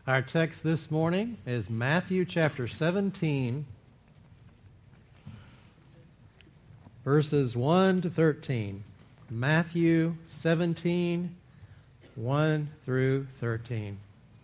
Our text this morning is Matthew chapter 17, verses 1 to 13. Matthew 17, 1 through 13.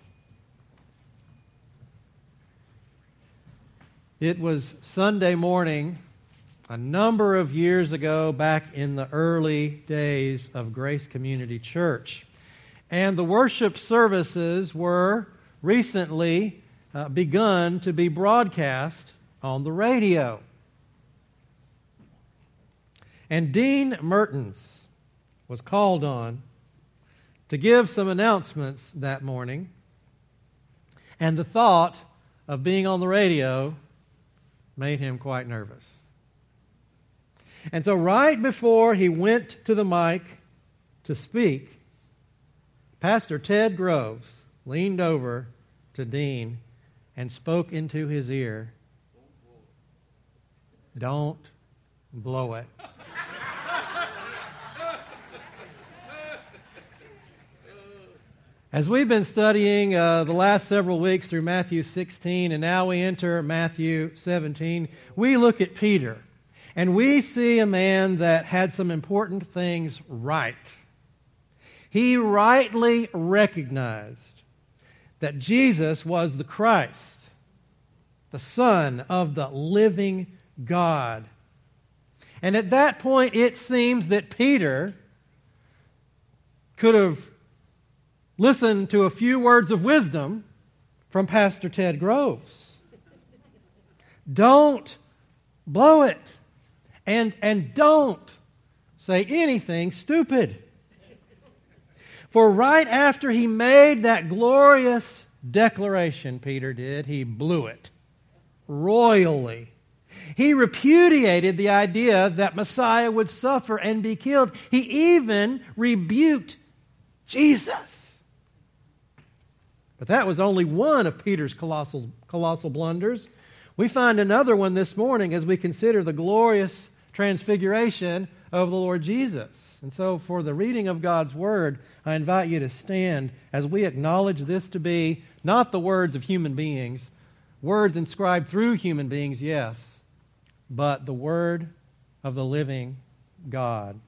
It was Sunday morning a number of years ago, back in the early days of Grace Community Church. And the worship services were recently begun to be broadcast on the radio. And Dean Mertens was called on to give some announcements that morning. And the thought of being on the radio made him quite nervous. And so right before he went to the mic to speak, Pastor Ted Groves leaned over to Dean and spoke into his ear, "Don't blow it." As we've been studying the last several weeks through Matthew 16, and now we enter Matthew 17, we look at Peter, and we see a man that had some important things right. He rightly recognized that Jesus was the Christ, the Son of the living God. And at that point, it seems that Peter could have listened to a few words of wisdom from Pastor Ted Groves. Don't blow it. And don't say anything stupid. For right after he made that glorious declaration, Peter did, he blew it royally. He repudiated the idea that Messiah would suffer and be killed. He even rebuked Jesus. But that was only one of Peter's colossal blunders. We find another one this morning as we consider the glorious transfiguration of the Lord Jesus. And so for the reading of God's Word, I invite you to stand as we acknowledge this to be not the words of human beings, words inscribed through human beings, yes, but the Word of the living God.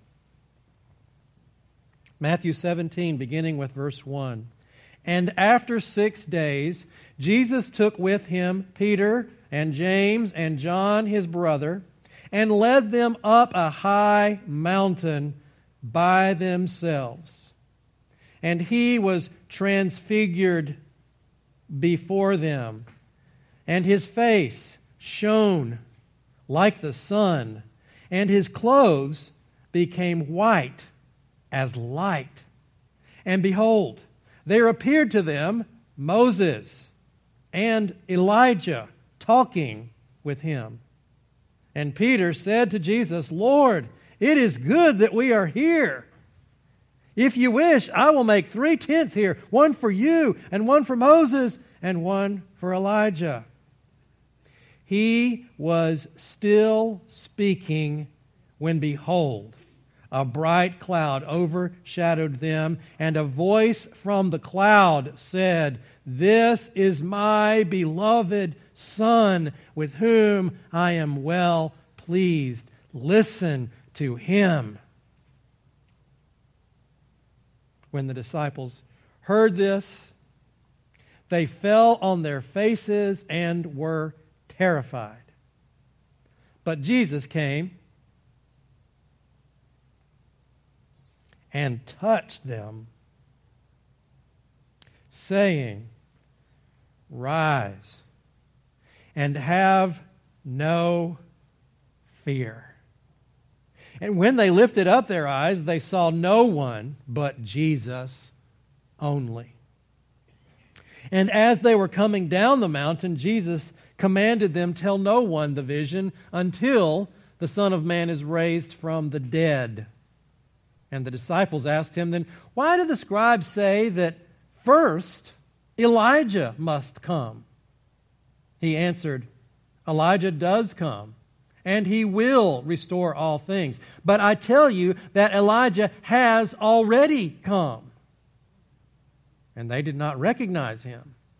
Matthew 17, beginning with verse 1. And after 6 days, Jesus took with him Peter and James and John his brother, and led them up a high mountain by themselves. And he was transfigured before them, and his face shone like the sun, and his clothes became white as light. And behold, there appeared to them Moses and Elijah talking with him. And Peter said to Jesus, "Lord, it is good that we are here. If you wish, I will make 3 tents here, one for you, and one for Moses, and one for Elijah." He was still speaking when, behold, a bright cloud overshadowed them, and a voice from the cloud said, "This is my beloved Son, with whom I am well pleased. Listen to him." When the disciples heard this, they fell on their faces and were terrified. But Jesus came and touched them, saying, "Rise and have no fear." And when they lifted up their eyes, they saw no one but Jesus only. And as they were coming down the mountain, Jesus commanded them, "Tell no one the vision until the Son of Man is raised from the dead." And the disciples asked him then, "Why do the scribes say that first Elijah must come?" He answered, "Elijah does come, and he will restore all things. But I tell you that Elijah has already come." And they did not recognize him,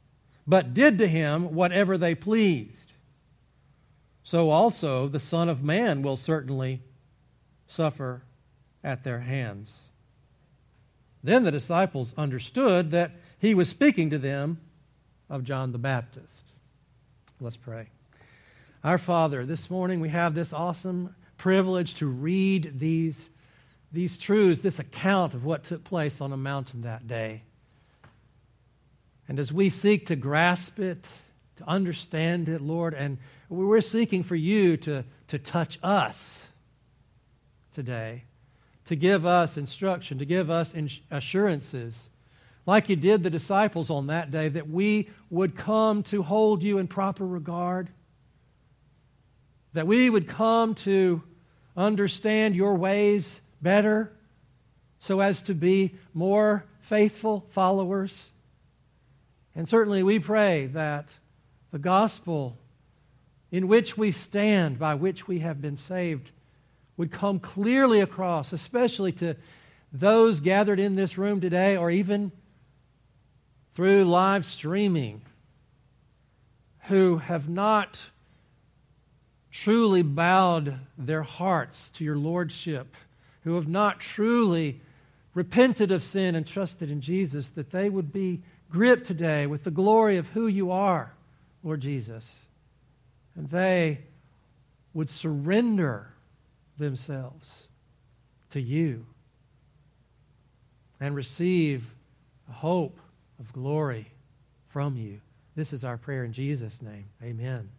but did to him whatever they pleased. So also the Son of Man will certainly suffer at their hands." Then the disciples understood that he was speaking to them of John the Baptist. Let's pray. Our Father, this morning we have this awesome privilege to read these truths, this account of what took place on a mountain that day. And as we seek to grasp it, to understand it, Lord, and we're seeking for you to touch us today, to give us instruction, to give us assurances, like you did the disciples on that day, that we would come to hold you in proper regard, that we would come to understand your ways better so as to be more faithful followers. And certainly we pray that the gospel in which we stand, by which we have been saved, would come clearly across, especially to those gathered in this room today, or even through live streaming, who have not truly bowed their hearts to your lordship, who have not truly repented of sin and trusted in Jesus, that they would be gripped today with the glory of who you are, Lord Jesus, and they would surrender themselves to you and receive a hope of glory from you. This is our prayer in Jesus' name. Amen.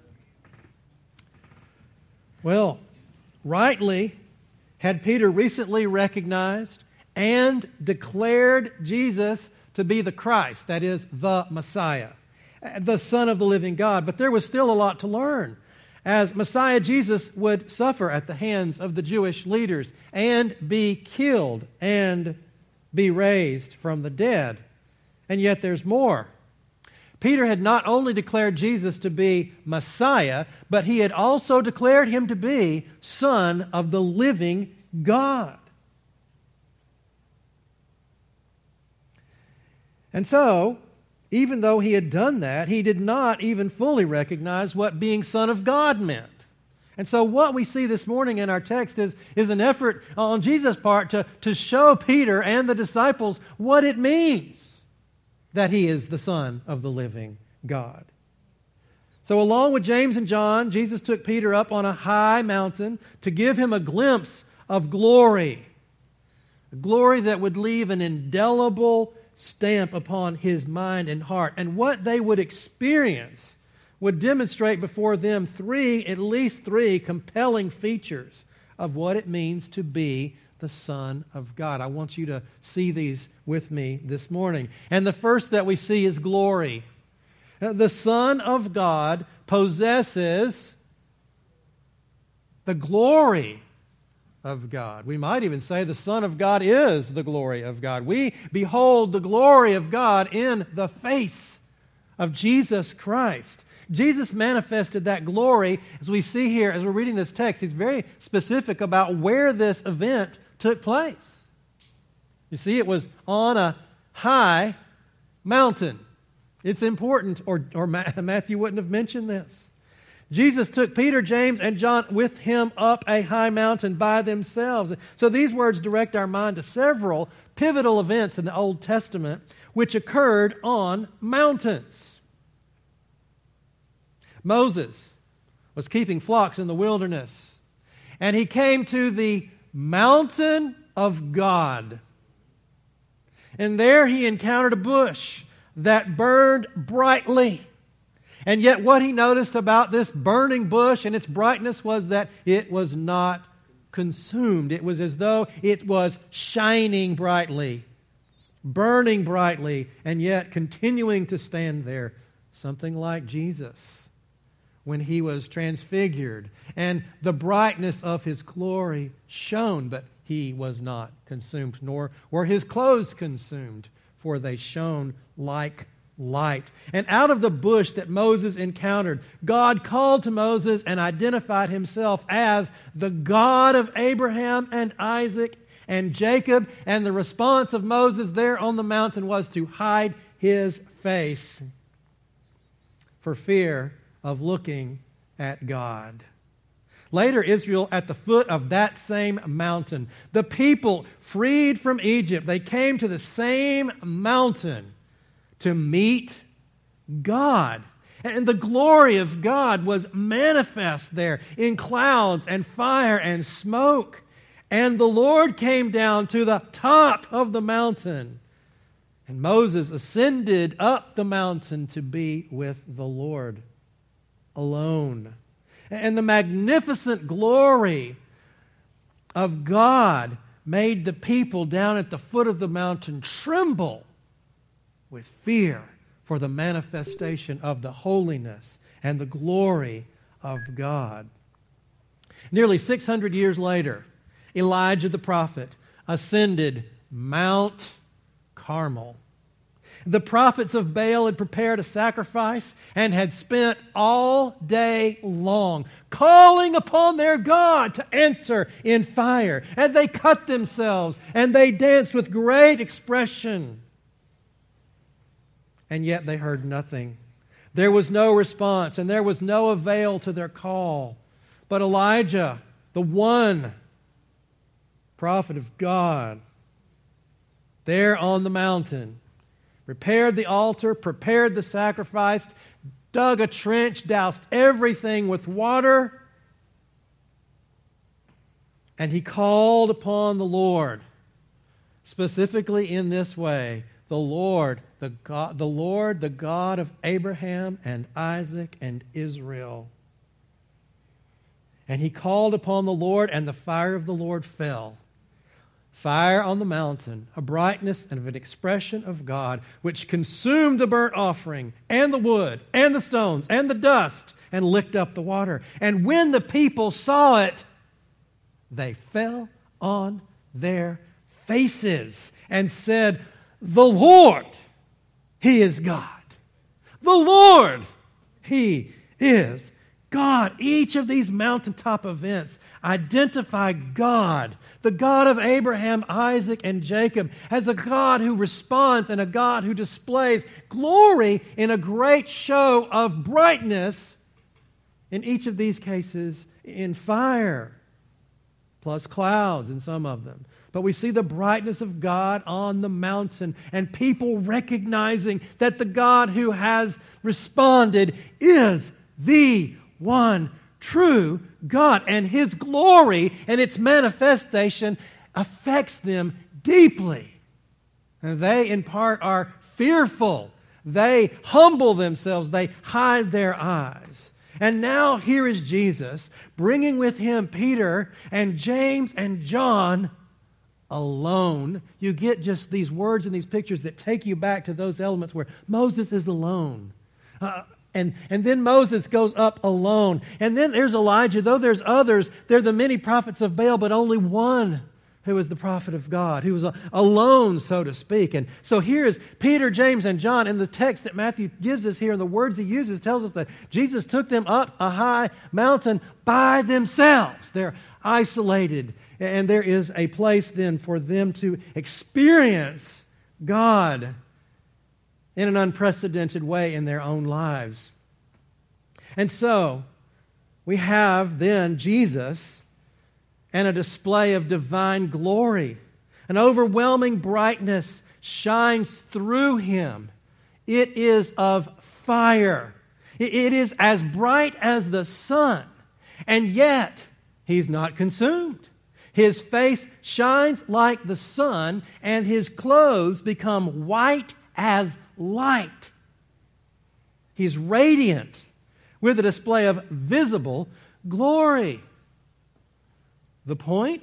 Well, rightly had Peter recently recognized and declared Jesus to be the Christ, that is, the Messiah, the Son of the living God. But there was still a lot to learn, as Messiah Jesus would suffer at the hands of the Jewish leaders and be killed and be raised from the dead. And yet there's more. Peter had not only declared Jesus to be Messiah, but he had also declared him to be Son of the living God. And so, even though he had done that, he did not even fully recognize what being Son of God meant. And so what we see this morning in our text is an effort on Jesus' part to show Peter and the disciples what it means that he is the Son of the living God. So along with James and John, Jesus took Peter up on a high mountain to give him a glimpse of glory. A glory that would leave an indelible stamp upon his mind and heart. And what they would experience would demonstrate before them at least three compelling features of what it means to be the Son of God. I want you to see these with me this morning. And the first that we see is glory. The Son of God possesses the glory of God. We might even say the Son of God is the glory of God. We behold the glory of God in the face of Jesus Christ. Jesus manifested that glory, as we see here, as we're reading this text. He's very specific about where this event took place. You see, it was on a high mountain. It's important, or Matthew wouldn't have mentioned this. Jesus took Peter, James, and John with him up a high mountain by themselves. So these words direct our mind to several pivotal events in the Old Testament which occurred on mountains. Moses was keeping flocks in the wilderness, and he came to the mountain of God. And there he encountered a bush that burned brightly. And yet what he noticed about this burning bush and its brightness was that it was not consumed. It was as though it was shining brightly, burning brightly, and yet continuing to stand there. Something like Jesus when he was transfigured, and the brightness of his glory shone, but he was not consumed, nor were his clothes consumed, for they shone like light. And out of the bush that Moses encountered, God called to Moses and identified himself as the God of Abraham and Isaac and Jacob. And the response of Moses there on the mountain was to hide his face for fear of looking at God. Later, Israel at the foot of that same mountain. The people freed from Egypt, they came to the same mountain to meet God. And the glory of God was manifest there in clouds and fire and smoke. And the Lord came down to the top of the mountain. And Moses ascended up the mountain to be with the Lord alone. And the magnificent glory of God made the people down at the foot of the mountain tremble with fear for the manifestation of the holiness and the glory of God. Nearly 600 years later, Elijah the prophet ascended Mount Carmel. The prophets of Baal had prepared a sacrifice and had spent all day long calling upon their God to answer in fire. And they cut themselves and they danced with great expression. And yet they heard nothing. There was no response and there was no avail to their call. But Elijah, the one prophet of God, there on the mountain, repaired the altar, prepared the sacrifice, dug a trench, doused everything with water, and he called upon the Lord, specifically in this way: the Lord, the God of Abraham and Isaac and Israel. And he called upon the Lord, and the fire of the Lord fell. Fire on the mountain, a brightness and an expression of God, which consumed the burnt offering and the wood and the stones and the dust and licked up the water. And when the people saw it, they fell on their faces and said, "The Lord, He is God. The Lord, He is God." Each of these mountaintop events identify God, the God of Abraham, Isaac, and Jacob, as a God who responds and a God who displays glory in a great show of brightness, in each of these cases in fire, plus clouds in some of them. But we see the brightness of God on the mountain and people recognizing that the God who has responded is the one true God, and His glory and its manifestation affects them deeply. And they, in part, are fearful. They humble themselves. They hide their eyes. And now here is Jesus bringing with Him Peter and James and John alone. You get just these words and these pictures that take you back to those elements where Moses is alone. And then Moses goes up alone. And then there's Elijah. Though there's others, there are the many prophets of Baal, but only one who was the prophet of God, who was alone, so to speak. And so here is Peter, James, and John. And the text that Matthew gives us here, and the words he uses, tells us that Jesus took them up a high mountain by themselves. They're isolated. And there is a place then for them to experience God in an unprecedented way in their own lives. And so, we have then Jesus and a display of divine glory. An overwhelming brightness shines through Him. It is of fire. It is as bright as the sun. And yet, He's not consumed. His face shines like the sun, and His clothes become white as light. He's radiant with a display of visible glory. The point?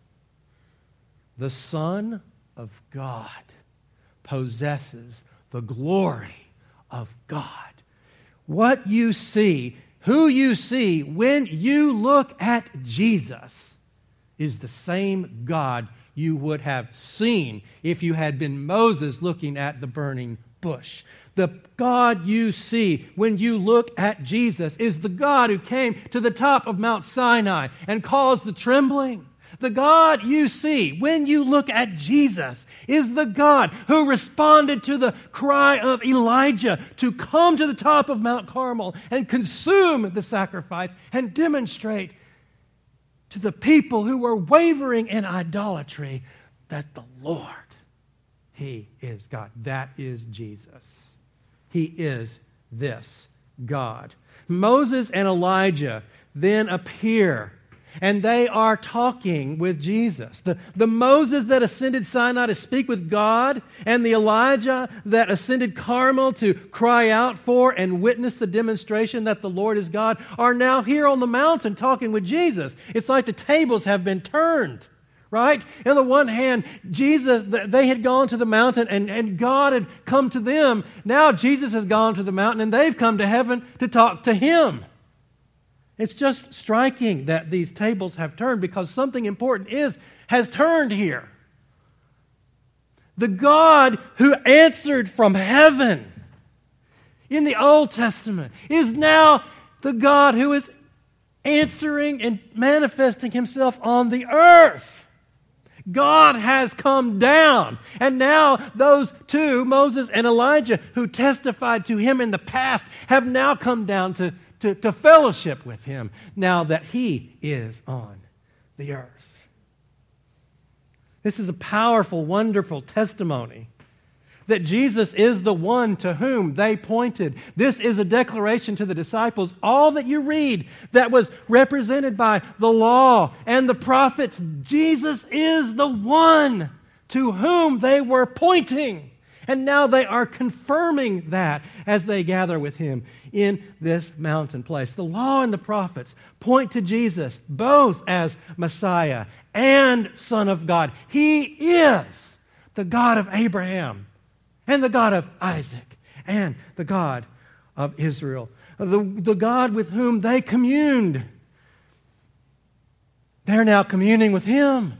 The Son of God possesses the glory of God. What you see, who you see when you look at Jesus is the same God you would have seen if you had been Moses looking at the burning bush. The God you see when you look at Jesus is the God who came to the top of Mount Sinai and caused the trembling. The God you see when you look at Jesus is the God who responded to the cry of Elijah to come to the top of Mount Carmel and consume the sacrifice and demonstrate to the people who were wavering in idolatry that the Lord, He is God. That is Jesus. He is this God. Moses and Elijah then appear, and they are talking with Jesus. The Moses that ascended Sinai to speak with God, and the Elijah that ascended Carmel to cry out for and witness the demonstration that the Lord is God, are now here on the mountain talking with Jesus. It's like the tables have been turned. Right? On the one hand, Jesus, they had gone to the mountain and God had come to them. Now Jesus has gone to the mountain and they've come to heaven to talk to Him. It's just striking that these tables have turned because something important has turned here. The God who answered from heaven in the Old Testament is now the God who is answering and manifesting Himself on the earth. God has come down. And now those two, Moses and Elijah, who testified to Him in the past, have now come down to fellowship with Him now that He is on the earth. This is a powerful, wonderful testimony that Jesus is the one to whom they pointed. This is a declaration to the disciples. All that you read that was represented by the law and the prophets, Jesus is the one to whom they were pointing. And now they are confirming that as they gather with Him in this mountain place. The law and the prophets point to Jesus both as Messiah and Son of God. He is the God of Abraham, and the God of Isaac, and the God of Israel. The God with whom they communed. They're now communing with Him.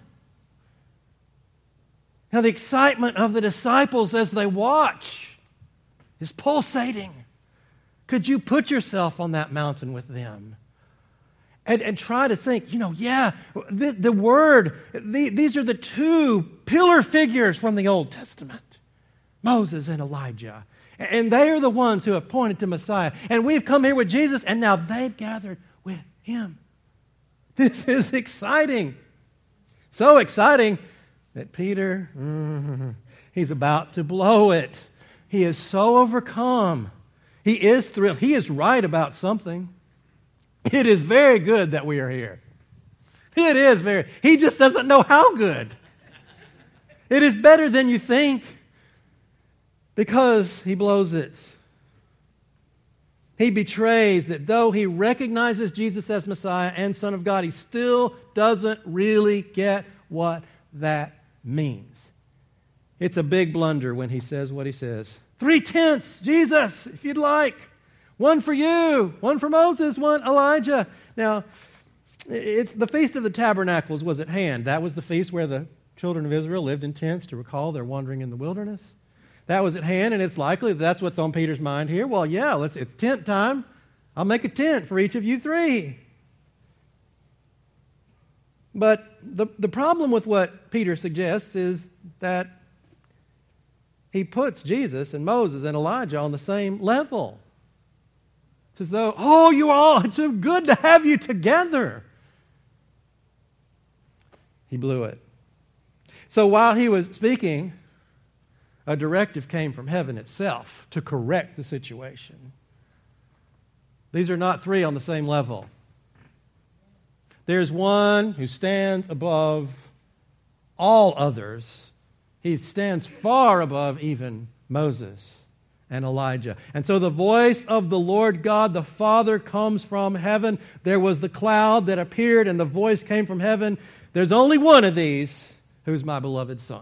Now the excitement of the disciples as they watch is pulsating. Could you put yourself on that mountain with them? And try to think, the Word, these are the two pillar figures from the Old Testament. Moses and Elijah. And they are the ones who have pointed to Messiah. And we've come here with Jesus, and now they've gathered with Him. This is exciting. So exciting that Peter, he's about to blow it. He is so overcome. He is thrilled. He is right about something. It is very good that we are here. It is very. He just doesn't know how good. It is better than you think. Because he blows it. He betrays that though he recognizes Jesus as Messiah and Son of God, he still doesn't really get what that means. It's a big blunder when he says what he says. 3 tents, Jesus, if you'd like. One for you, one for Moses, one Elijah. Now, it's the Feast of the Tabernacles was at hand. That was the feast where the children of Israel lived in tents to recall their wandering in the wilderness. That was at hand, and it's likely that's what's on Peter's mind here. Well, yeah, it's tent time. I'll make a tent for each of you 3. But the problem with what Peter suggests is that he puts Jesus and Moses and Elijah on the same level. It's as though, it's so good to have you together. He blew it. So while he was speaking, a directive came from heaven itself to correct the situation. These are not 3 on the same level. There's one who stands above all others. He stands far above even Moses and Elijah. And so the voice of the Lord God, the Father, comes from heaven. There was the cloud that appeared, and the voice came from heaven. There's only one of these who's my beloved Son.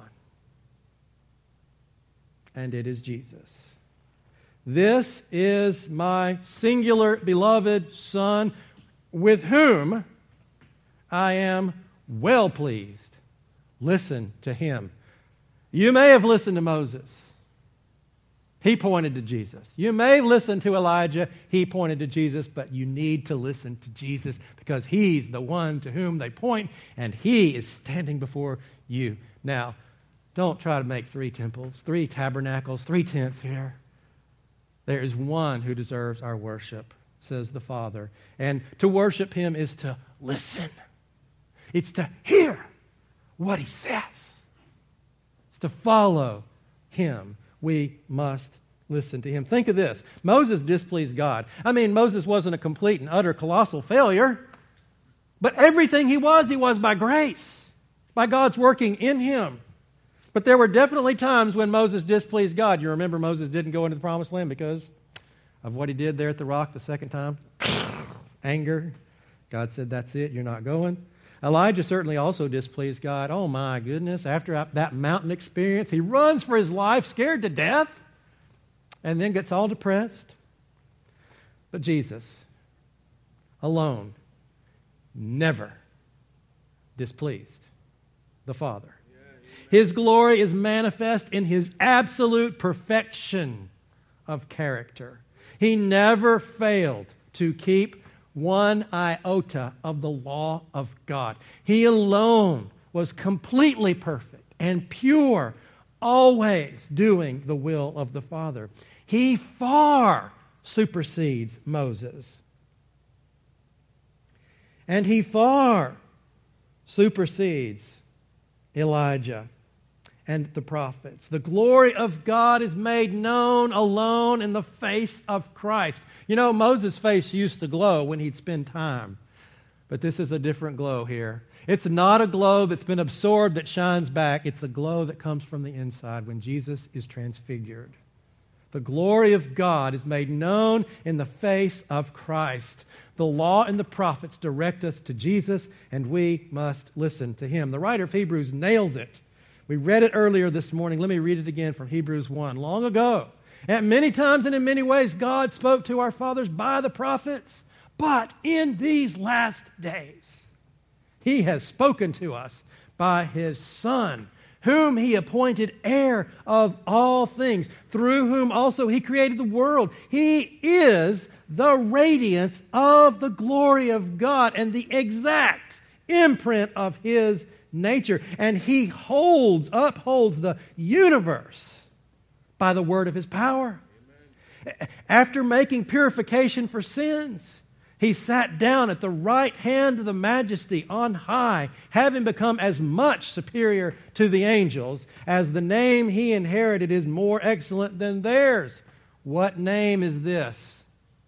And it is Jesus. This is my singular beloved Son, with whom I am well pleased. Listen to Him. You may have listened to Moses. He pointed to Jesus. You may listen to Elijah. He pointed to Jesus, but you need to listen to Jesus because He's the one to whom they point, and He is standing before you. Now, don't try to make 3 temples, 3 tabernacles, 3 tents here. There is one who deserves our worship, says the Father. And to worship Him is to listen. It's to hear what He says. It's to follow Him. We must listen to Him. Think of this. Moses displeased God. I mean, Moses wasn't a complete and utter colossal failure, but everything he was by grace, by God's working in him. But there were definitely times when Moses displeased God. You remember Moses didn't go into the promised land because of what he did there at the rock the second time? Anger. God said, that's it, you're not going. Elijah certainly also displeased God. Oh my goodness, after that mountain experience, he runs for his life, scared to death, and then gets all depressed. But Jesus, alone, never displeased the Father. His glory is manifest in His absolute perfection of character. He never failed to keep one iota of the law of God. He alone was completely perfect and pure, always doing the will of the Father. He far supersedes Moses. And He far supersedes Elijah and the prophets. The glory of God is made known alone in the face of Christ. You know, Moses' face used to glow when he'd spend time. But this is a different glow here. It's not a glow that's been absorbed that shines back. It's a glow that comes from the inside when Jesus is transfigured. The glory of God is made known in the face of Christ. The law and the prophets direct us to Jesus, and we must listen to Him. The writer of Hebrews nails it. We read it earlier this morning. Let me read it again from Hebrews 1. Long ago, at many times and in many ways, God spoke to our fathers by the prophets. But in these last days, He has spoken to us by His Son, whom He appointed heir of all things, through whom also He created the world. He is the radiance of the glory of God and the exact imprint of His nature. And He upholds the universe by the word of His power. Amen. After making purification for sins, He sat down at the right hand of the Majesty on high, having become as much superior to the angels as the name He inherited is more excellent than theirs. What name is this?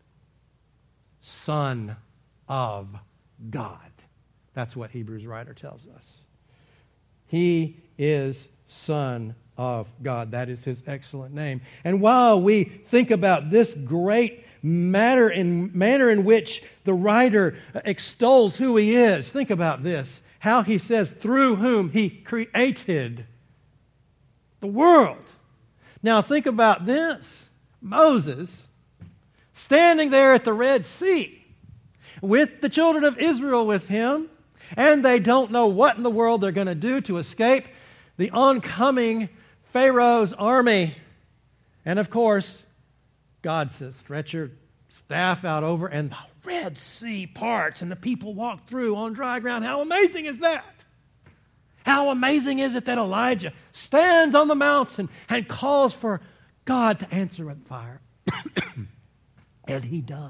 Son of God. That's what Hebrews writer tells us. He is Son of God. That is His excellent name. And while we think about this great manner in which the writer extols who He is, think about this. How he says, through whom He created the world. Now think about this. Moses, standing there at the Red Sea, with the children of Israel with him, and they don't know what in the world they're going to do to escape the oncoming Pharaoh's army. And of course, God says, stretch your staff out over, and the Red Sea parts, and the people walk through on dry ground. How amazing is that? How amazing is it that Elijah stands on the mountain and calls for God to answer with fire? And He does.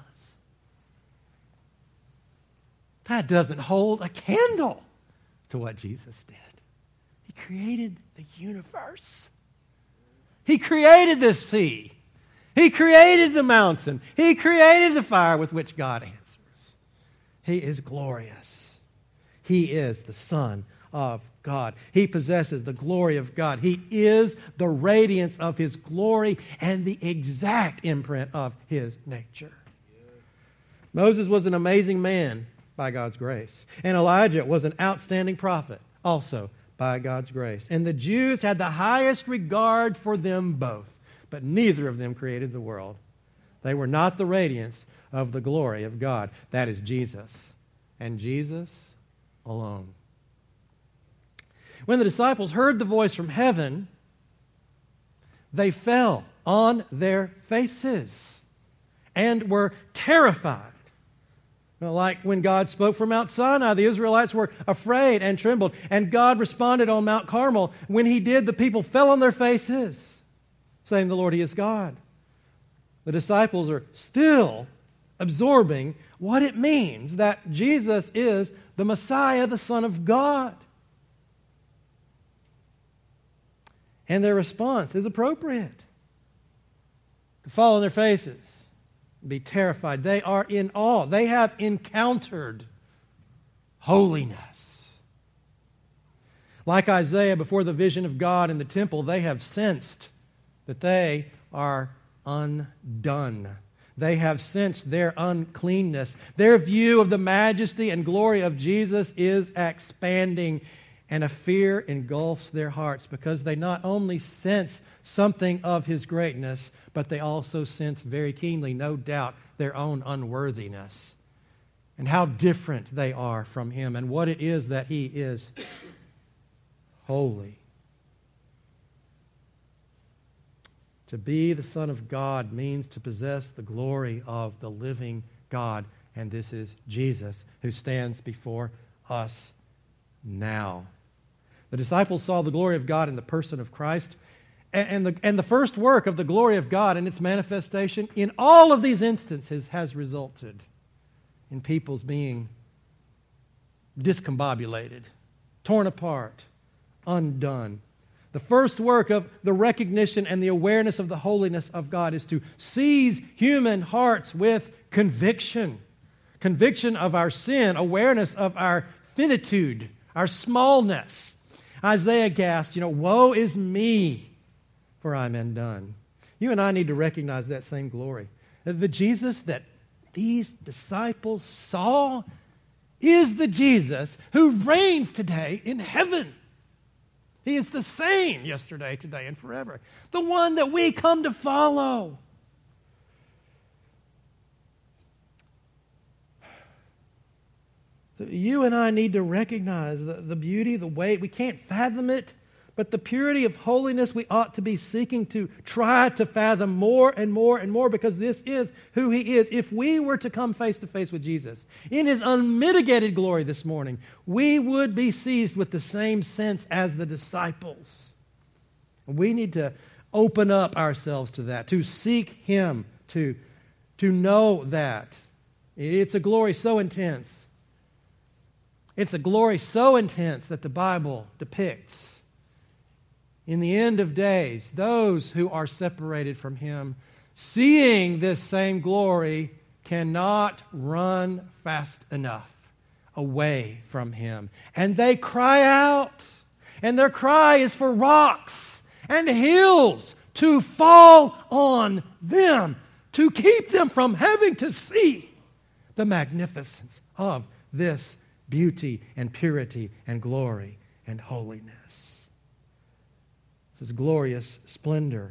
That doesn't hold a candle to what Jesus did. He created the universe. He created this sea. He created the mountain. He created the fire with which God answers. He is glorious. He is the Son of God. He possesses the glory of God. He is the radiance of His glory and the exact imprint of His nature. Moses was an amazing man by God's grace. And Elijah was an outstanding prophet, also by God's grace. And the Jews had the highest regard for them both, but neither of them created the world. They were not the radiance of the glory of God. That is Jesus, and Jesus alone. When the disciples heard the voice from heaven, they fell on their faces and were terrified. Like when God spoke from Mount Sinai, the Israelites were afraid and trembled. And God responded on Mount Carmel. When He did, the people fell on their faces, saying, "The Lord, He is God." The disciples are still absorbing what it means that Jesus is the Messiah, the Son of God. And their response is appropriate. To fall on their faces, be terrified. They are in awe. They have encountered holiness. Like Isaiah before the vision of God in the temple, they have sensed that they are undone. They have sensed their uncleanness. Their view of the majesty and glory of Jesus is expanding, and a fear engulfs their hearts because they not only sense something of His greatness, but they also sense very keenly, no doubt, their own unworthiness and how different they are from Him and what it is that He is holy. To be the Son of God means to possess the glory of the living God, and this is Jesus who stands before us now. The disciples saw the glory of God in the person of Christ, and the first work of the glory of God and its manifestation in all of these instances has resulted in people's being discombobulated, torn apart, undone. The first work of the recognition and the awareness of the holiness of God is to seize human hearts with conviction. Conviction of our sin, awareness of our finitude, our smallness. Isaiah gasped, "Woe is me, for I'm undone." You and I need to recognize that same glory. The Jesus that these disciples saw is the Jesus who reigns today in heaven. He is the same yesterday, today, and forever. The one that we come to follow. You and I need to recognize the beauty, the weight. We can't fathom it, but the purity of holiness we ought to be seeking to try to fathom more and more and more, because this is who He is. If we were to come face to face with Jesus in His unmitigated glory this morning, we would be seized with the same sense as the disciples. We need to open up ourselves to that, to seek Him, to know that. It's a glory so intense. It's a glory so intense that the Bible depicts. In the end of days, those who are separated from Him, seeing this same glory, cannot run fast enough away from Him. And they cry out, and their cry is for rocks and hills to fall on them, to keep them from having to see the magnificence of this beauty and purity and glory and holiness. This is glorious splendor.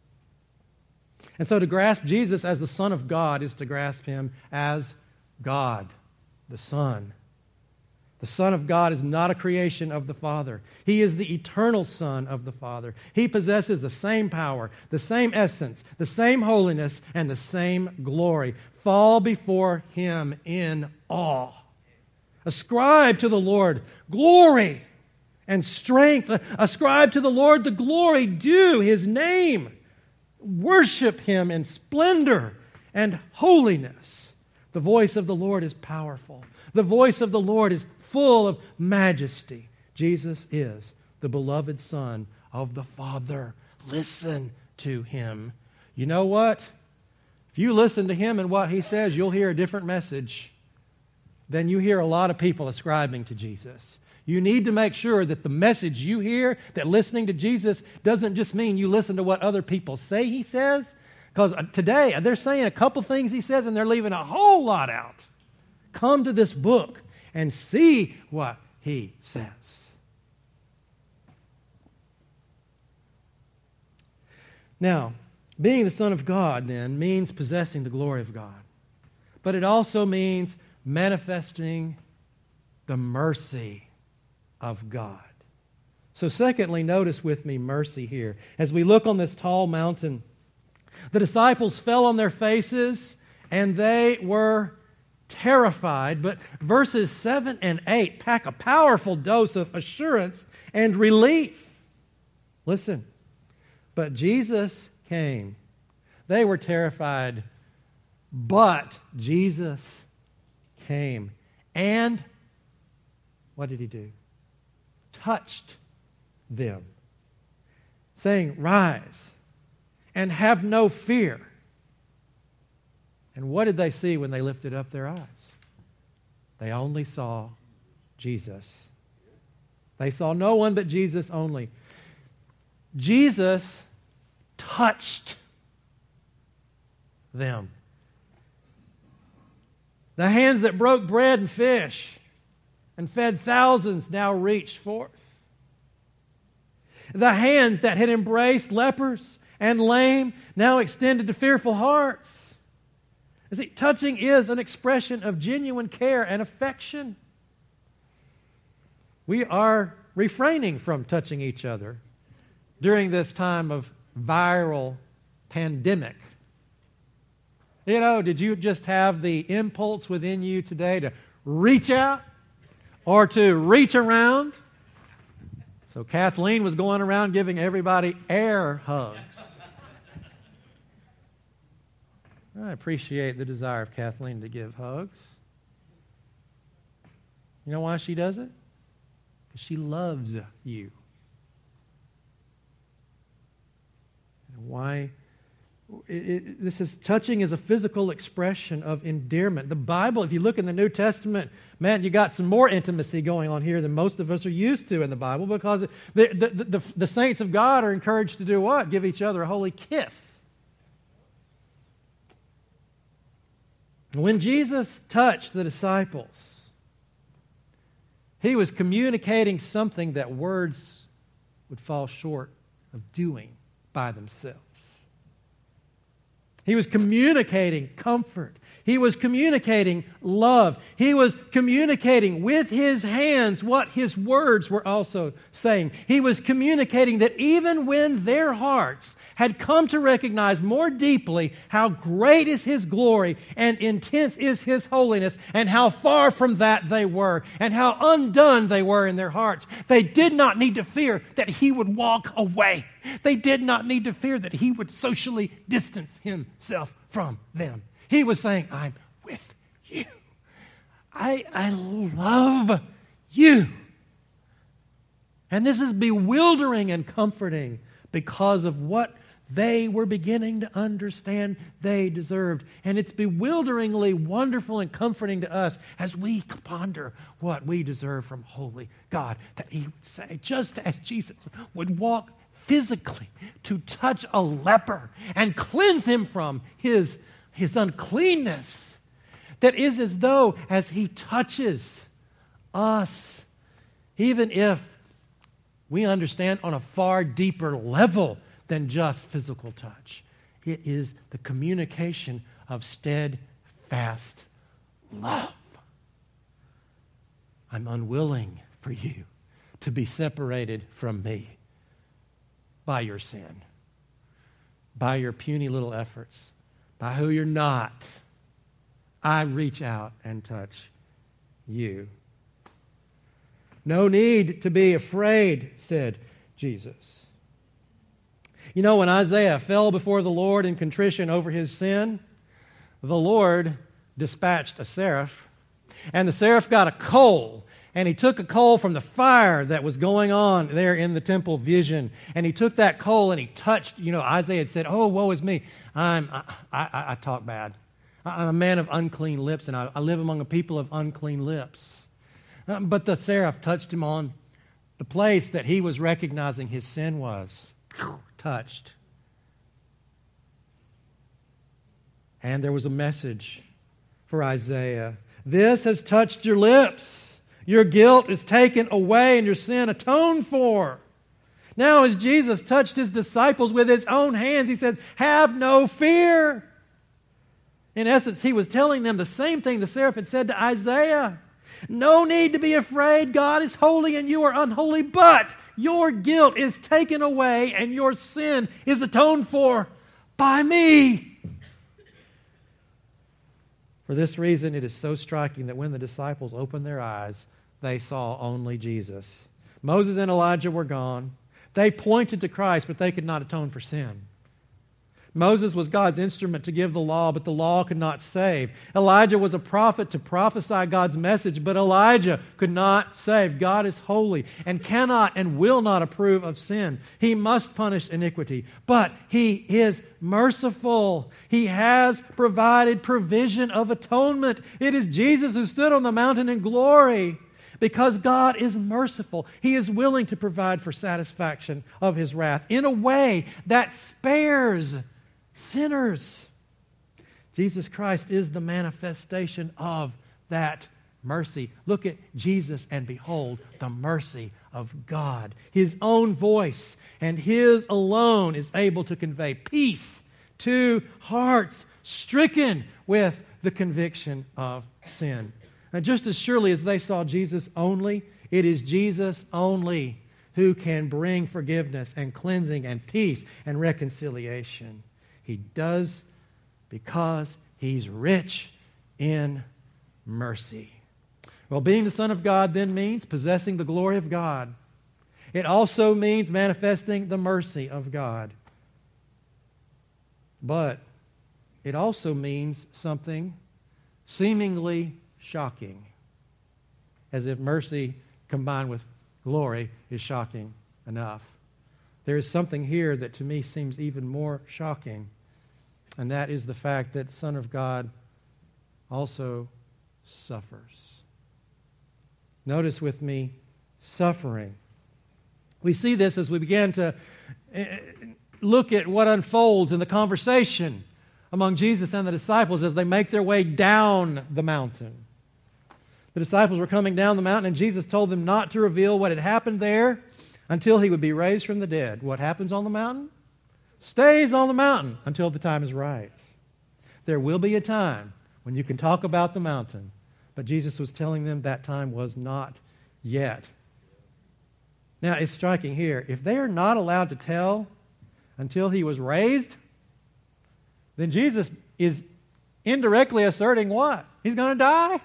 And so to grasp Jesus as the Son of God is to grasp Him as God, the Son. The Son of God is not a creation of the Father. He is the eternal Son of the Father. He possesses the same power, the same essence, the same holiness, and the same glory. Fall before Him in awe. Ascribe to the Lord glory and strength. Ascribe to the Lord the glory due His name. Worship Him in splendor and holiness. The voice of the Lord is powerful. The voice of the Lord is full of majesty. Jesus is the beloved Son of the Father. Listen to Him. You know what? If you listen to Him and what He says, you'll hear a different message than you hear a lot of people ascribing to Jesus. You need to make sure that the message you hear, that listening to Jesus doesn't just mean you listen to what other people say He says. Because today, they're saying a couple things He says and they're leaving a whole lot out. Come to this book and see what He says. Now, being the Son of God, then, means possessing the glory of God. But it also means manifesting the mercy of God. So secondly, notice with me mercy here. As we look on this tall mountain The disciples fell on their faces, and they were terrified. But verses 7 and 8 pack a powerful dose of assurance and relief. Listen, but Jesus came. They were terrified, but Jesus came. And what did He do? Touched them, saying, "Rise and have no fear." And what did they see when they lifted up their eyes? They only saw Jesus. They saw no one but Jesus only. Jesus touched them. The hands that broke bread and fish and fed thousands now reached forth. The hands that had embraced lepers and lame now extended to fearful hearts. You see, touching is an expression of genuine care and affection. We are refraining from touching each other during this time of viral pandemic. You know, did you just have the impulse within you today to reach out or to reach around? So Kathleen was going around giving everybody air hugs. I appreciate the desire of Kathleen to give hugs. You know why she does it? Because she loves you. And why? Touching is a physical expression of endearment. The Bible, if you look in the New Testament, man, you got some more intimacy going on here than most of us are used to in the Bible, because the saints of God are encouraged to do what? Give each other a holy kiss. When Jesus touched the disciples, He was communicating something that words would fall short of doing by themselves. He was communicating comfort. He was communicating love. He was communicating with His hands what His words were also saying. He was communicating that even when their hearts had come to recognize more deeply how great is His glory and intense is His holiness, and how far from that they were, and how undone they were in their hearts, they did not need to fear that He would walk away. They did not need to fear that He would socially distance Himself from them. He was saying, "I'm with you. I love you." And this is bewildering and comforting because of what they were beginning to understand they deserved. And it's bewilderingly wonderful and comforting to us as we ponder what we deserve from holy God, that He would say, just as Jesus would walk physically to touch a leper and cleanse him from his uncleanness, that is as though as He touches us, even if we understand on a far deeper level than just physical touch, it is the communication of steadfast love. I'm unwilling for you to be separated from me by your sin, by your puny little efforts, by who you're not. I reach out and touch you. No need to be afraid, said Jesus. You know, when Isaiah fell before the Lord in contrition over his sin, the Lord dispatched a seraph, and the seraph got a coal, and he took a coal from the fire that was going on there in the temple vision, and he took that coal and he touched, Isaiah had said, "Oh, woe is me. I talk bad. I'm a man of unclean lips, and I live among a people of unclean lips." But the seraph touched him on the place that he was recognizing his sin was. Touched. And there was a message for Isaiah. "This has touched your lips. Your guilt is taken away and your sin atoned for." Now, as Jesus touched His disciples with His own hands, He said, "Have no fear." In essence, He was telling them the same thing the seraph had said to Isaiah. No need to be afraid. God is holy and you are unholy, but your guilt is taken away and your sin is atoned for by me. For this reason, it is so striking that when the disciples opened their eyes, they saw only Jesus. Moses and Elijah were gone. They pointed to Christ, but they could not atone for sin. Moses was God's instrument to give the law, but the law could not save. Elijah was a prophet to prophesy God's message, but Elijah could not save. God is holy and cannot and will not approve of sin. He must punish iniquity, but He is merciful. He has provided provision of atonement. It is Jesus who stood on the mountain in glory. Because God is merciful, He is willing to provide for satisfaction of His wrath in a way that spares sinners. Jesus Christ is the manifestation of that mercy. Look at Jesus and behold the mercy of God. His own voice and His alone is able to convey peace to hearts stricken with the conviction of sin. And just as surely as they saw Jesus only, it is Jesus only who can bring forgiveness and cleansing and peace and reconciliation. He does because He's rich in mercy. Well, being the Son of God then means possessing the glory of God. It also means manifesting the mercy of God. But it also means something seemingly shocking, as if mercy combined with glory is shocking enough. There is something here that to me seems even more shocking, and that is the fact that the Son of God also suffers. Notice with me, suffering. We see this as we begin to look at what unfolds in the conversation among Jesus and the disciples as they make their way down the mountain. The disciples were coming down the mountain, and Jesus told them not to reveal what had happened there until He would be raised from the dead. What happens on the mountain stays on the mountain until the time is right. There will be a time when you can talk about the mountain, but Jesus was telling them that time was not yet. Now, it's striking here. If they are not allowed to tell until He was raised, then Jesus is indirectly asserting what? He's going to die.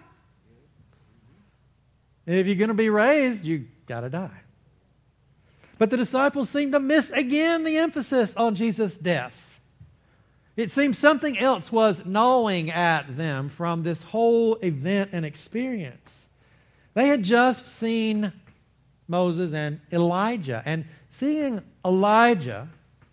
If you're going to be raised, you've got to die. But the disciples seem to miss again the emphasis on Jesus' death. It seems something else was gnawing at them from this whole event and experience. They had just seen Moses and Elijah, and seeing Elijah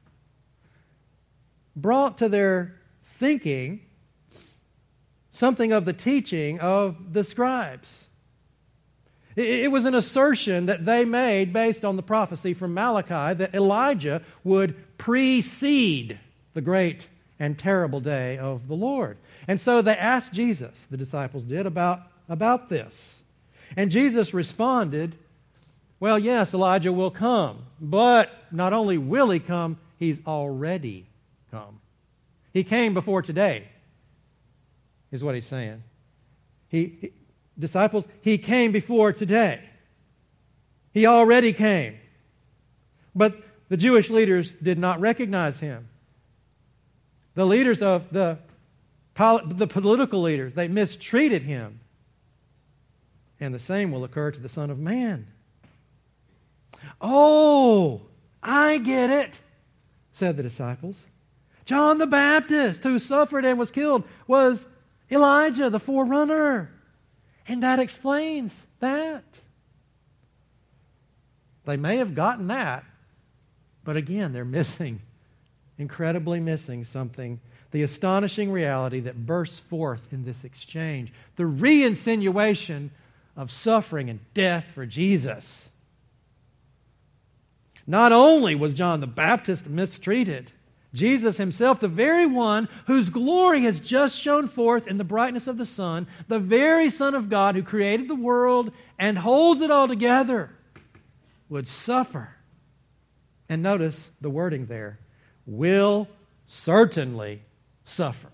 brought to their thinking something of the teaching of the scribes. It was an assertion that they made based on the prophecy from Malachi that Elijah would precede the great and terrible day of the Lord. And so they asked Jesus, the disciples did, about this. And Jesus responded, well, yes, Elijah will come, but not only will He come, He's already come. He came before today, is what He's saying. Disciples, He came before today. He already came. But the Jewish leaders did not recognize Him. The leaders of the political leaders, they mistreated Him. And the same will occur to the Son of Man. Oh, I get it, said the disciples. John the Baptist, who suffered and was killed, was Elijah, the forerunner. And that explains that. They may have gotten that, but again, they're incredibly missing something, the astonishing reality that bursts forth in this exchange, the re-insinuation of suffering and death for Jesus. Not only was John the Baptist mistreated, Jesus Himself, the very one whose glory has just shone forth in the brightness of the sun, the very Son of God who created the world and holds it all together, would suffer. And notice the wording there, will certainly suffer.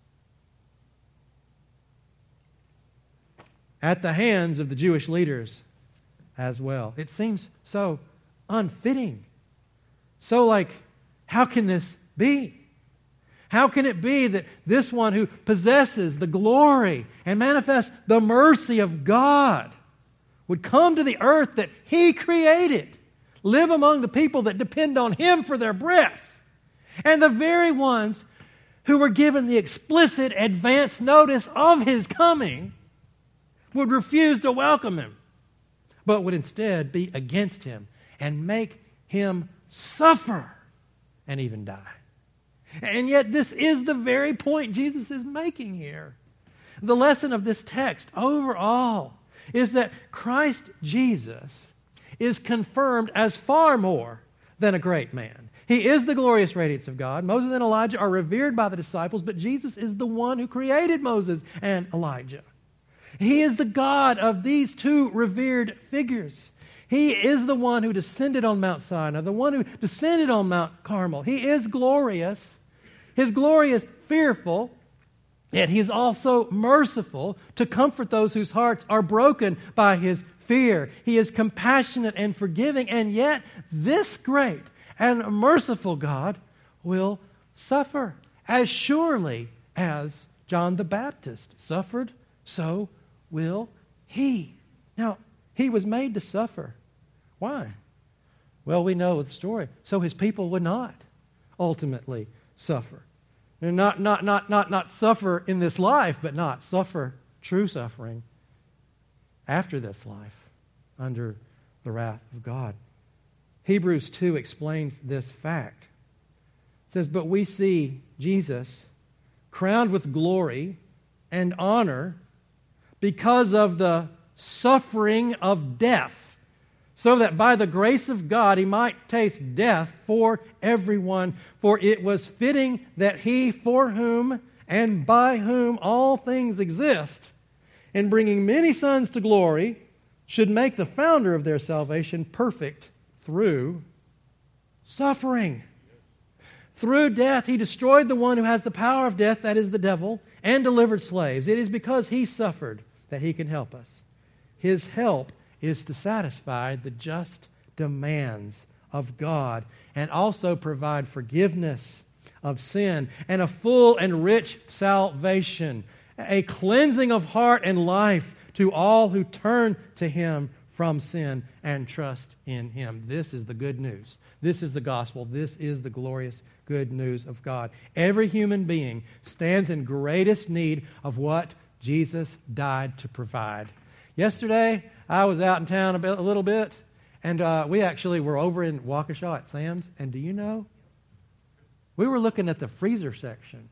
At the hands of the Jewish leaders as well. It seems so unfitting. So how can this be? How can it be that this one who possesses the glory and manifests the mercy of God would come to the earth that He created, live among the people that depend on Him for their breath, and the very ones who were given the explicit advance notice of His coming would refuse to welcome Him, but would instead be against Him and make Him suffer and even die. And yet this is the very point Jesus is making here. The lesson of this text overall is that Christ Jesus is confirmed as far more than a great man. He is the glorious radiance of God. Moses and Elijah are revered by the disciples, but Jesus is the one who created Moses and Elijah. He is the God of these two revered figures. He is the one who descended on Mount Sinai, the one who descended on Mount Carmel. He is glorious. His glory is fearful, yet He is also merciful to comfort those whose hearts are broken by His fear. He is compassionate and forgiving, and yet this great and merciful God will suffer. As surely as John the Baptist suffered, so will He. Now, He was made to suffer. Why? Well, we know the story. So His people would not ultimately suffer. And not suffer in this life, but not suffer true suffering after this life under the wrath of God. Hebrews 2 explains this fact. It says, "But we see Jesus crowned with glory and honor because of the suffering of death, so that by the grace of God He might taste death for everyone. For it was fitting that He, for whom and by whom all things exist, in bringing many sons to glory, should make the founder of their salvation perfect through suffering." Through death, He destroyed the one who has the power of death, that is the devil, and delivered slaves. It is because He suffered that He can help us. His help is to satisfy the just demands of God and also provide forgiveness of sin and a full and rich salvation, a cleansing of heart and life to all who turn to Him from sin and trust in Him. This is the good news. This is the gospel. This is the glorious good news of God. Every human being stands in greatest need of what Jesus died to provide. Yesterday, I was out in town a little bit, and we actually were over in Waukesha at Sam's, and do you know? We were looking at the freezer section,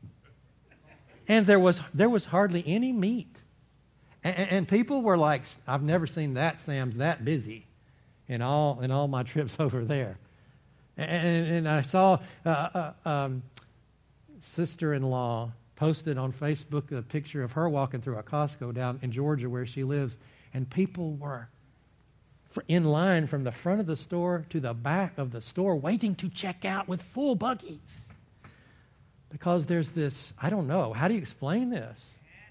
and there was hardly any meat. And people were like, I've never seen that Sam's that busy in all my trips over there. And I saw sister-in-law posted on Facebook a picture of her walking through a Costco down in Georgia where she lives, and people were in line from the front of the store to the back of the store waiting to check out with full buggies. Because there's this, I don't know, how do you explain this?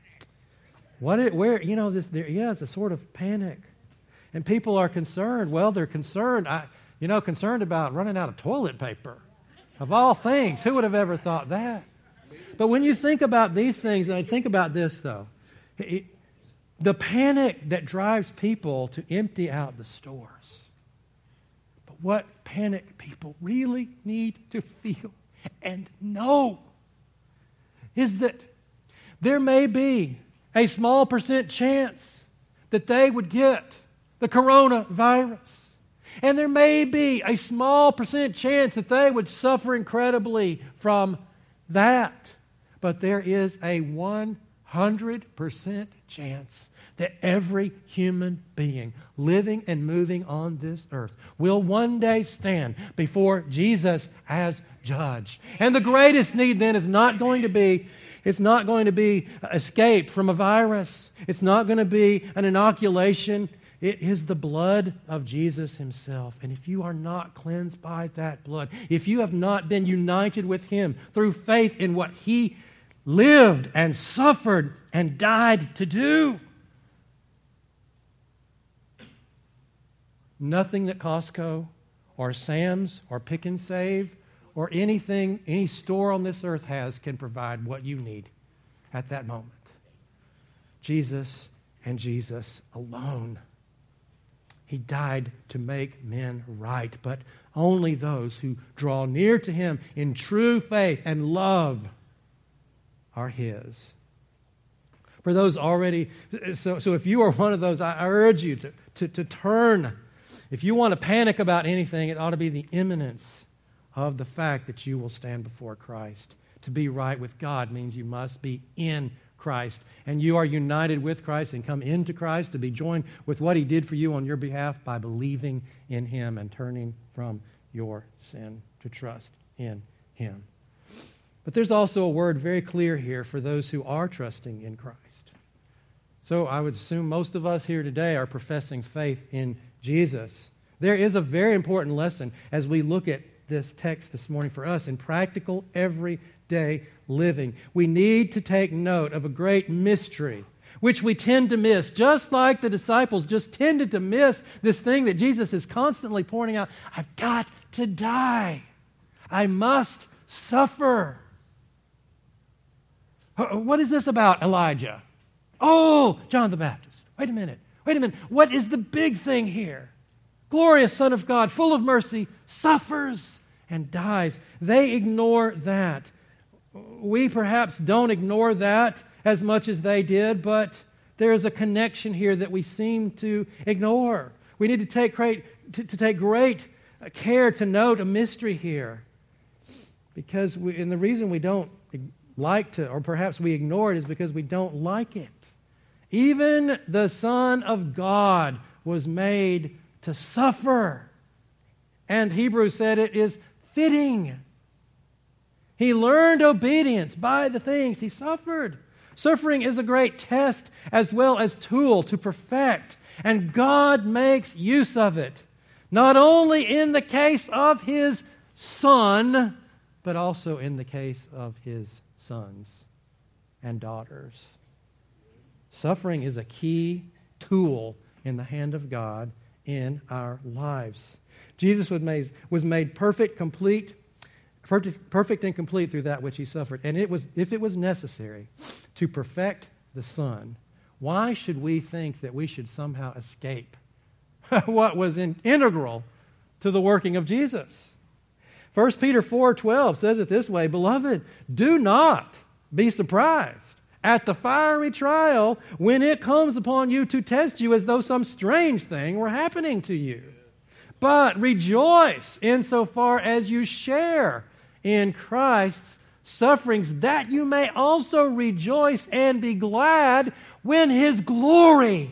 It's a sort of panic. And people are concerned. Well, they're concerned, concerned about running out of toilet paper. Of all things, who would have ever thought that? But when you think about these things, and I think about this though, the panic that drives people to empty out the stores. But what panic people really need to feel and know is that there may be a small % chance that they would get the coronavirus. And there may be a small % chance that they would suffer incredibly from that. But there is a 100% chance that every human being living and moving on this earth will one day stand before Jesus as judge. And the greatest need then is not going to be escape from a virus. It's not going to be an inoculation. It is the blood of Jesus Himself. And if you are not cleansed by that blood, if you have not been united with Him through faith in what He lived and suffered and died to do, nothing that Costco or Sam's or Pick and Save or anything, any store on this earth has can provide what you need at that moment. Jesus and Jesus alone. He died to make men right, but only those who draw near to Him in true faith and love are His. For those already, so if you are one of those, I urge you to turn. If you want to panic about anything, it ought to be the imminence of the fact that you will stand before Christ. To be right with God means you must be in Christ. And you are united with Christ and come into Christ to be joined with what He did for you on your behalf by believing in Him and turning from your sin to trust in Him. But there's also a word very clear here for those who are trusting in Christ. So I would assume most of us here today are professing faith in Jesus. There is a very important lesson as we look at this text this morning for us in practical, everyday living. We need to take note of a great mystery, which we tend to miss, just like the disciples just tended to miss this thing that Jesus is constantly pointing out. I've got to die. I must suffer. What is this about Elijah? Oh, John the Baptist. Wait a minute. What is the big thing here? Glorious Son of God, full of mercy, suffers and dies. They ignore that. We perhaps don't ignore that as much as they did, but there is a connection here that we seem to ignore. We need to take great care to note a mystery here. And the reason we don't like to, or perhaps we ignore it, is because we don't like it. Even the Son of God was made to suffer. And Hebrews said it is fitting. He learned obedience by the things He suffered. Suffering is a great test as well as tool to perfect. And God makes use of it. Not only in the case of His Son, but also in the case of His sons and daughters. Suffering is a key tool in the hand of God in our lives. Jesus was made perfect and complete through that which He suffered. And if it was necessary to perfect the Son, why should we think that we should somehow escape what was integral to the working of Jesus? 1 Peter 4:12 says it this way, Beloved, do not be surprised at the fiery trial when it comes upon you to test you as though some strange thing were happening to you. But rejoice insofar as you share in Christ's sufferings, that you may also rejoice and be glad when His glory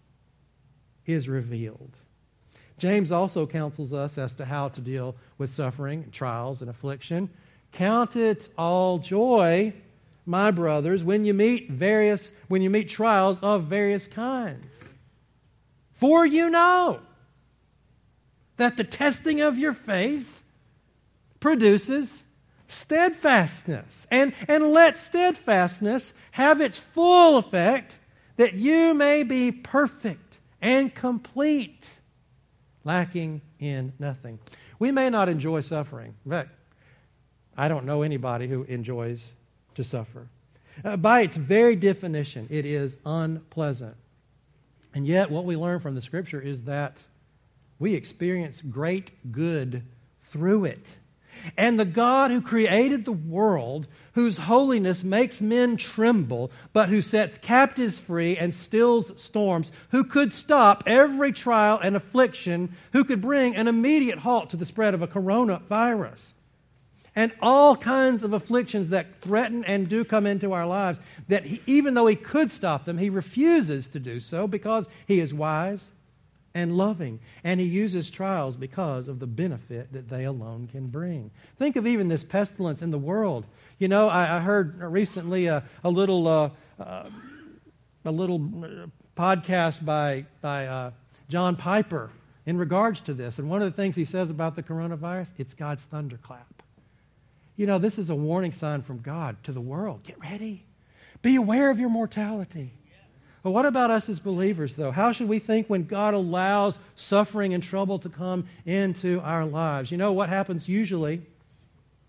is revealed. James also counsels us as to how to deal with suffering, trials, and affliction. Count it all joy, my brothers, when you meet trials of various kinds. For you know that the testing of your faith produces steadfastness. And let steadfastness have its full effect, that you may be perfect and complete, lacking in nothing. We may not enjoy suffering. In fact, I don't know anybody who enjoys to suffer. By its very definition, it is unpleasant. And yet, what we learn from the Scripture is that we experience great good through it. And the God who created the world, whose holiness makes men tremble, but who sets captives free and stills storms, who could stop every trial and affliction, who could bring an immediate halt to the spread of a coronavirus, and all kinds of afflictions that threaten and do come into our lives, that even though He could stop them, He refuses to do so because He is wise and loving, and He uses trials because of the benefit that they alone can bring. Think of even this pestilence in the world. You know, I heard recently a little podcast by John Piper in regards to this, and one of the things he says about the coronavirus, it's God's thunderclap. You know, this is a warning sign from God to the world. Get ready. Be aware of your mortality. But what about us as believers, though? How should we think when God allows suffering and trouble to come into our lives? You know what happens usually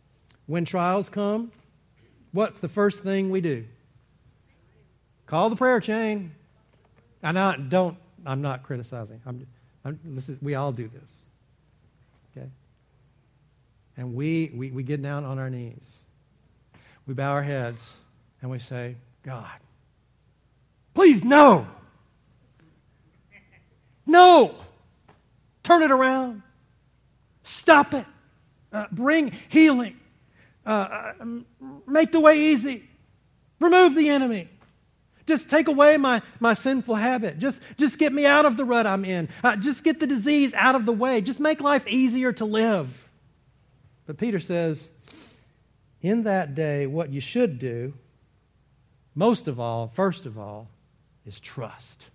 when trials come, what's the first thing we do? Call the prayer chain. I'm not criticizing. We all do this. Okay? And we get down on our knees. We bow our heads and we say, God, please, no. No. Turn it around. Stop it. Bring healing. Make the way easy. Remove the enemy. Just take away my sinful habit. Just get me out of the rut I'm in. Just get the disease out of the way. Just make life easier to live. But Peter says, in that day, what you should do, most of all, first of all, is trust.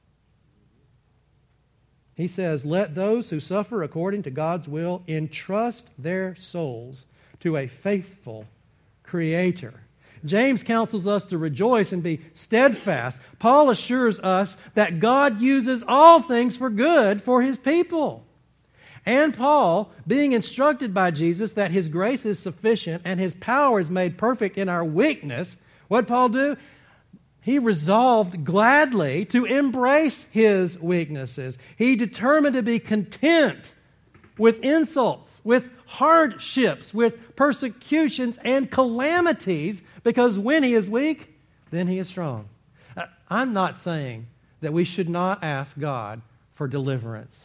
He says, let those who suffer according to God's will entrust their souls to a faithful Creator. James counsels us to rejoice and be steadfast. Paul assures us that God uses all things for good for His people. And Paul, being instructed by Jesus that His grace is sufficient and His power is made perfect in our weakness, what did Paul do? He resolved gladly to embrace his weaknesses. He determined to be content with insults, with hardships, with persecutions and calamities, because when he is weak, then he is strong. I'm not saying that we should not ask God for deliverance.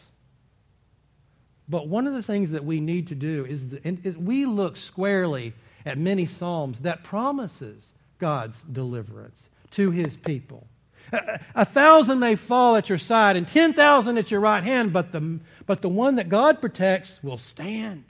But one of the things that we need to do is we look squarely at many Psalms that promises God's deliverance to His people. 1,000 may fall at your side and 10,000 at your right hand, but the one that God protects will stand.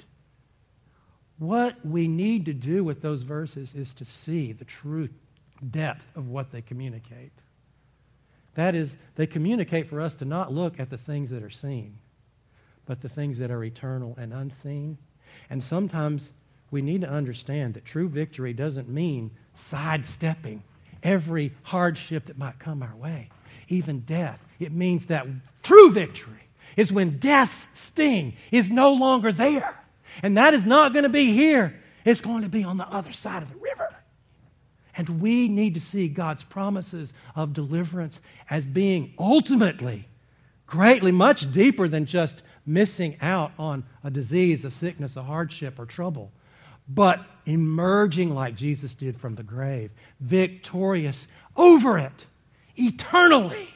What we need to do with those verses is to see the true depth of what they communicate. That is, they communicate for us to not look at the things that are seen, but the things that are eternal and unseen. And sometimes we need to understand that true victory doesn't mean sidestepping every hardship that might come our way, even death. It means that true victory is when death's sting is no longer there. And that is not going to be here. It's going to be on the other side of the river. And we need to see God's promises of deliverance as being ultimately, greatly, much deeper than just missing out on a disease, a sickness, a hardship, or trouble, but emerging like Jesus did from the grave, victorious over it, eternally.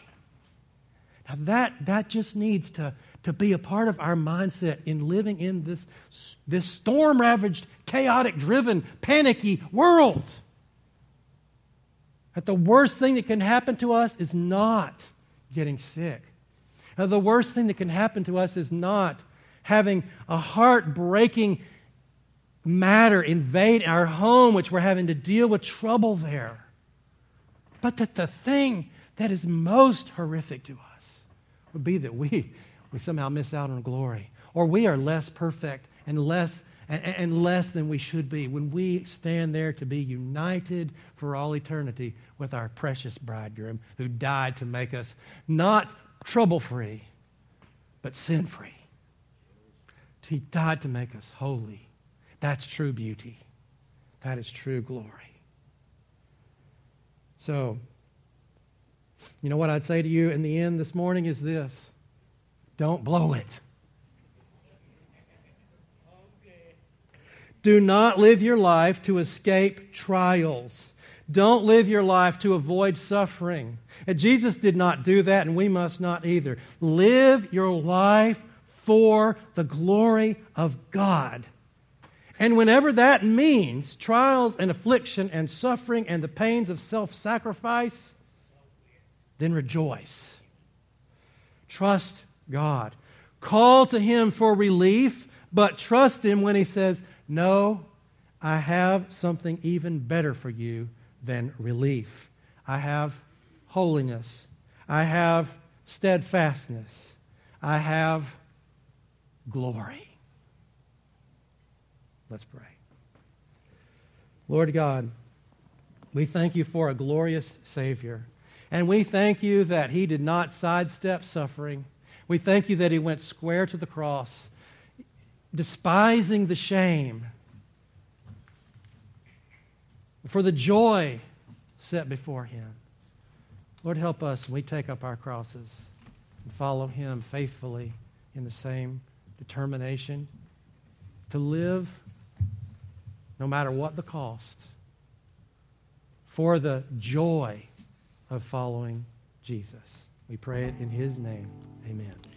Now that just needs to be a part of our mindset in living in this storm-ravaged, chaotic, driven, panicky world. That the worst thing that can happen to us is not getting sick. Now, the worst thing that can happen to us is not having a heartbreaking matter invade our home, which we're having to deal with trouble there. But that the thing that is most horrific to us would be that we somehow miss out on glory, or we are less perfect and less than we should be when we stand there to be united for all eternity with our precious bridegroom who died to make us not trouble-free, but sin-free. He died to make us holy. That's true beauty. That is true glory. So, you know what I'd say to you in the end this morning is this. Don't blow it. Do not live your life to escape trials. Don't live your life to avoid suffering. And Jesus did not do that, and we must not either. Live your life for the glory of God. And whenever that means trials and affliction and suffering and the pains of self-sacrifice, then rejoice. Trust God. Call to Him for relief, but trust Him when He says, no, I have something even better for you than relief. I have holiness. I have steadfastness. I have glory. Let's pray. Lord God, we thank You for a glorious Savior. And we thank You that He did not sidestep suffering. We thank You that He went square to the cross, despising the shame, for the joy set before Him. Lord, help us when we take up our crosses and follow Him faithfully in the same determination to live, no matter what the cost, for the joy of following Jesus. We pray it in His name. Amen.